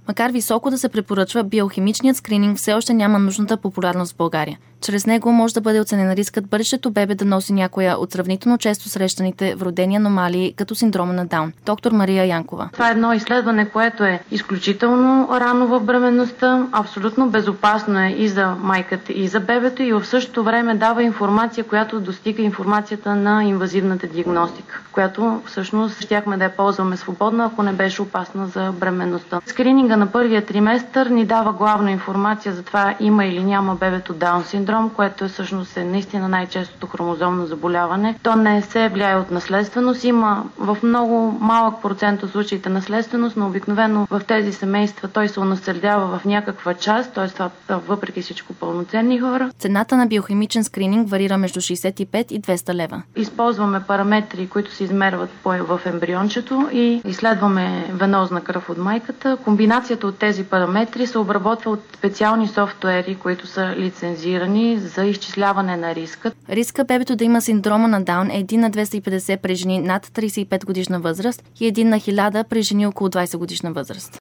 Макар високо да се препоръчва, биохимичният скрининг все още няма нужната популярност в България. Чрез него може да бъде оценен рискът бъдещето бебе да носи някоя от сравнително често срещаните вродени аномалии, като синдрома на Даун. Доктор Мария Янкова. Това е едно изследване, което е изключително рано в бременността, абсолютно безопасно е и за майката, и за бебето, и в същото време дава информация, която достига информацията на инвазивната диагностика, която всъщност щяхме да я ползваме свободно, ако не беше опасна за бременността. Скрининга на първия триместър ни дава главна информация за това има или няма бебето Даун синдром, което всъщност е наистина най-честото хромозомно заболяване. То не се влияе от наследственост. Има в много малък процент от случаите наследственост, но обикновено в тези семейства той се унаследява в някаква част, т.е. това въпреки всичко пълноценни хора. Цената на биохимичен скрининг варира между 65 и 200 лева. Използваме параметри, които се измерват в ембриончето и изследваме венозна кръв от майката. Комбинацията от тези параметри се обработва от специални софтуери, които са лицензирани за изчисляване на риска. Риска бебето да има синдрома на Даун е 1 на 250 при жени над 35 годишна възраст и 1 на 1000 при жени около 20 годишна възраст.